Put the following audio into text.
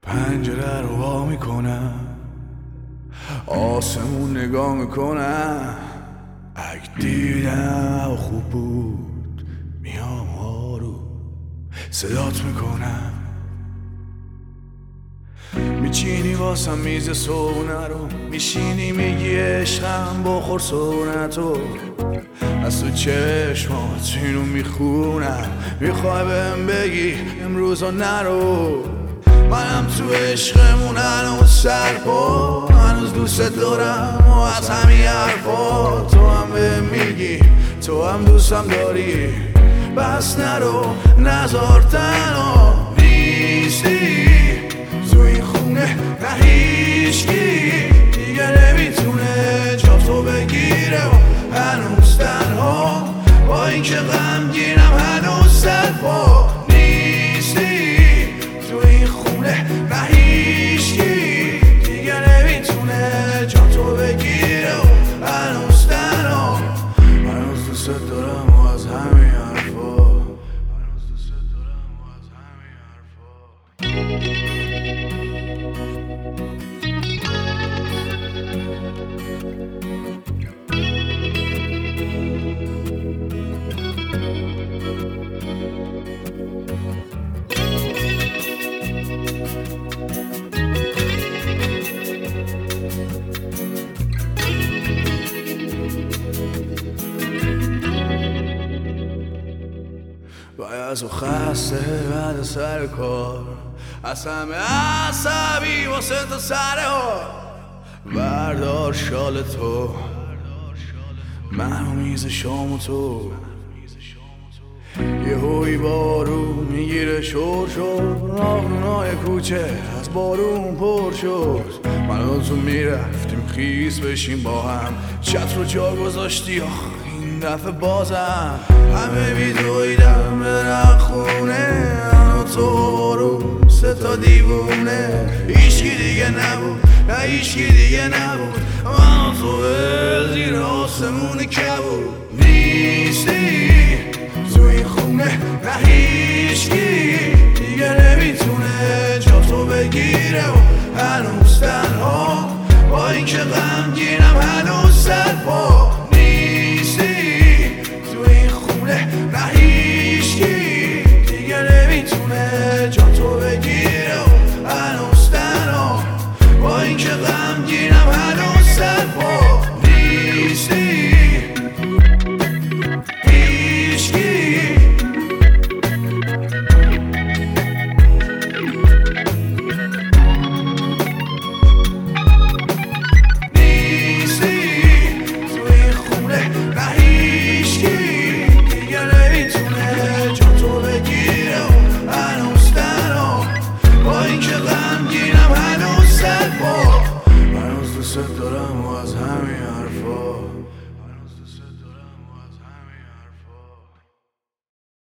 پنجره رو وا میکنم، آسمون نگاه میکنم. اگه دیدم خوب بود میام آروم صدات میکنم. میچینی واسم میز صبونه رو، میشینی میگی عشقم بخور سونتو. از تو چشمات اینو میخونم، میخوای بهم بگی امروزا نرو. منم تو عشقمون هنوز سرپا، هنوز دوست دارم و از همین حرفا. تو هم بهم میگی تو هم دوستم داری، بس نرو نزار تنها. نیستی تو این خونه نه هیچکی دیگه نمیتونه جا تو بگیره و هنوز تنها با این که غمگینم هنوز سرپا. نیستی تو این خونه نه هیچکی دیگه نمیتونه جا تو بگیره و هنوز تنها. هنوز دوست دارم و از همین حرفا، هنوز دوست دارم و از همین حرفا. از و خسته بعد سر کار، از همه عصبی واسه تو سر ها. بردار شال تو منو میز شام تو، یه هوی بارون میگیره شور شد. راهرونای کوچه از بارون پر شد. من و تو میرفتیم خیس بشیم با هم، چت رو جا گذاشتی این دفعه بازم. همه میدویدم برم خونه، من و تو بارون سه تا دیوونه. هیچکی دیگه نبود نه هیچکی دیگه نبود، من و تو زیر آسمون کبود. نیستی تو این خونه نه هیچکی دیگه نمیتونه جا تو بگیره و هنوز تنها با این که غمگینم هنوز سرپا. نیستی تو این خونه نه هیچکی دیگه نمیتونه جا تو بگیره و هنوز تنها با این که غمگینم هنوز سرپا. نیستی دوست دارم و از همین حرفا.